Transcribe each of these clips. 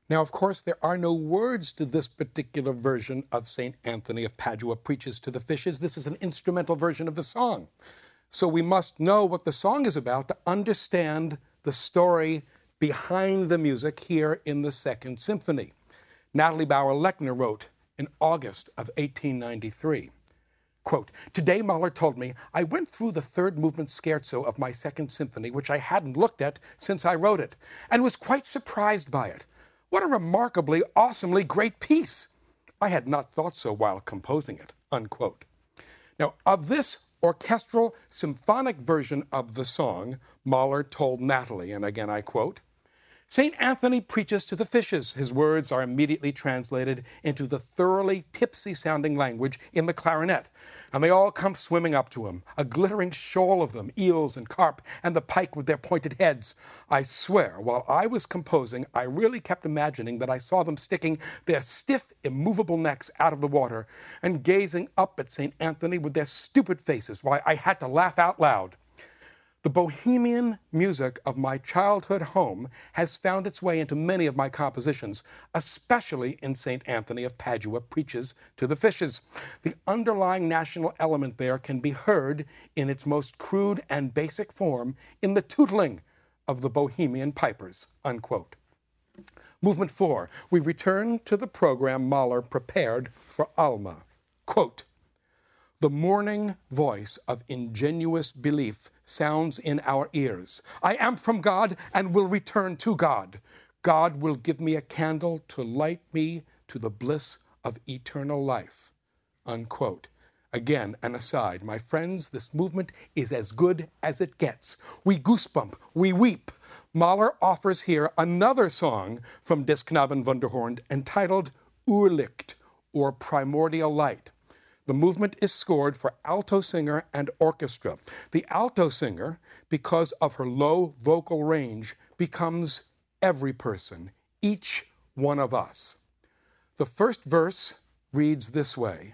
Now, of course, there are no words to this particular version of St. Anthony of Padua Preaches to the Fishes. This is an instrumental version of the song. So we must know what the song is about to understand the story behind the music here in the Second Symphony. Natalie Bauer-Lechner wrote in August of 1893, quote, "Today Mahler told me I went through the third movement scherzo of my Second Symphony, which I hadn't looked at since I wrote it, and was quite surprised by it. What a remarkably, awesomely great piece! I had not thought so while composing it," unquote. Now, of this orchestral symphonic version of the song, Mahler told Natalie, and again I quote, "St. Anthony preaches to the fishes." His words are immediately translated into the thoroughly tipsy-sounding language in the clarinet, and they all come swimming up to him, a glittering shoal of them, eels and carp, and the pike with their pointed heads. I swear, while I was composing, I really kept imagining that I saw them sticking their stiff, immovable necks out of the water and gazing up at St. Anthony with their stupid faces. Why, I had to laugh out loud. The bohemian music of my childhood home has found its way into many of my compositions, especially in St. Anthony of Padua Preaches to the Fishes. The underlying national element there can be heard in its most crude and basic form in the tootling of the Bohemian pipers," unquote. Movement 4, we return to the program Mahler prepared for Alma. Quote, "The morning voice of ingenuous belief sounds in our ears. I am from God and will return to God. God will give me a candle to light me to the bliss of eternal life," unquote. Again, an aside. My friends, this movement is as good as it gets. We goosebump, we weep. Mahler offers here another song from Das Knaben Wunderhorn entitled Urlicht, or Primordial Light. The movement is scored for alto singer and orchestra. The alto singer, because of her low vocal range, becomes every person, each one of us. The first verse reads this way: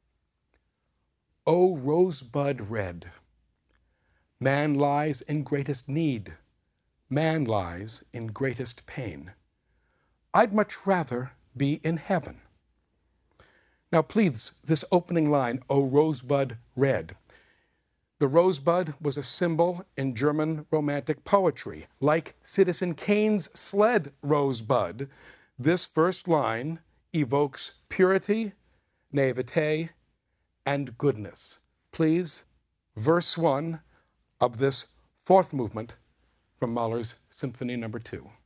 "O rosebud red, man lies in greatest need, man lies in greatest pain. I'd much rather be in heaven." Now, please, this opening line, "O rosebud red." The rosebud was a symbol in German Romantic poetry. Like Citizen Kane's sled rosebud, this first line evokes purity, naivete, and goodness. Please, verse 1 of this fourth movement from Mahler's Symphony No. 2.